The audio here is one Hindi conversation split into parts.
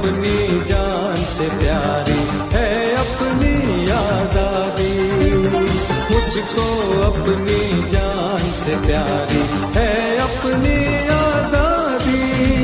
अपनी जान से प्यारी है अपनी आजादी। मुझको अपनी जान से प्यारी है अपनी आजादी।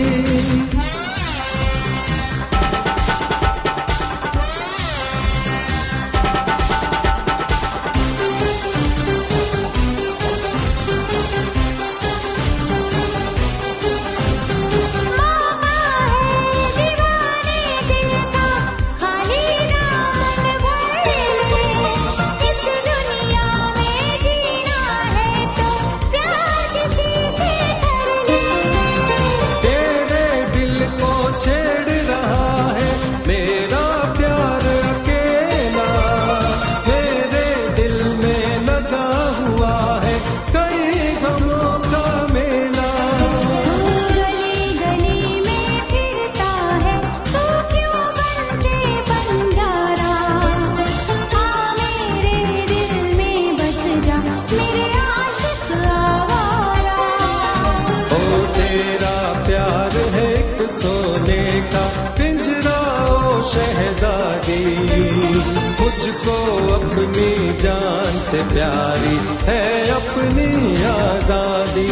मुझको अपनी जान से प्यारी है अपनी आजादी।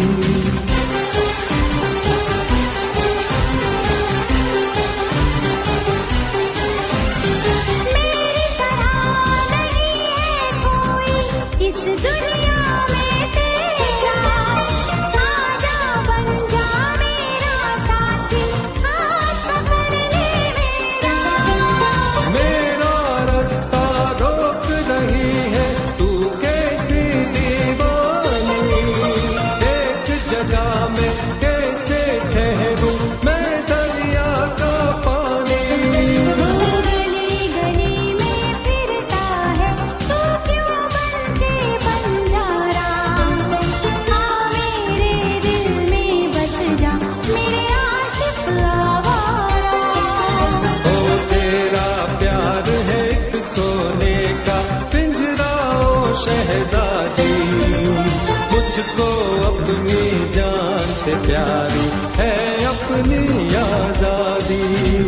मेरी तरह नहीं है कोई इस दुनिया में तेरा, आजा बन जा मेरा साथी, हाथ पकड़ ले मेरा। मेरा रास्ता रोक रही है तू कैसी दीवानी, एक जगह में कैसे ठहरूं मैं दरिया का पानी। गली गली में फिरता है तू क्यों बन के बंजारा, हाँ मेरे दिल में बस जा मेरे आशिक आवारा। ओ तेरा प्यार है एक सोने का पिंजरा ओ शहजादी। मुझको अपनी जान से प्यारी है अपनी आजादी।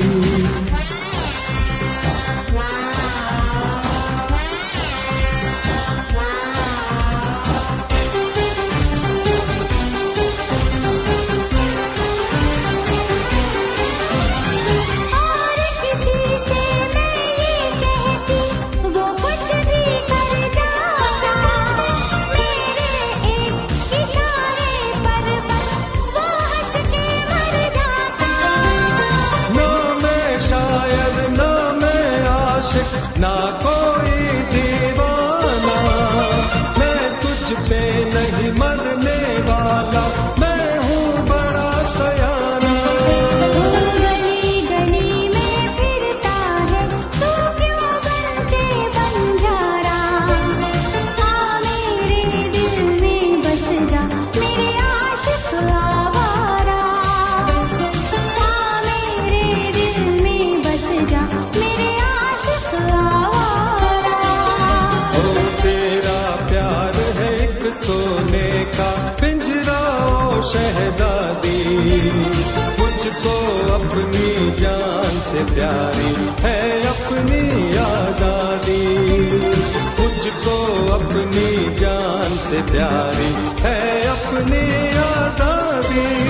और किसी से मैं ये कहती वो कुछ भी कर जाता, मेरे एक इशारे पर बस वो हंस के मर जाता। ना मैं शायर ना मैं आशिक ना कोई दीवाना, मैं तुझ पे नहीं मरने वाला, मैं हूँ बड़ा सयाना। गली गली में फिरता है तू क्यों बन के बंजारा, हाँ मेरे दिल में बस जा मेरे आशिक आवारा, हाँ मेरे दिल में बस जा मेरे आशिक आवारा। ओ तेरा प्यार है एक सोने का पिंजरा ओ शहजादी। मुझको अपनी जान से प्यारी है अपनी आजादी। मुझको अपनी जान से प्यारी है अपनी आजादी।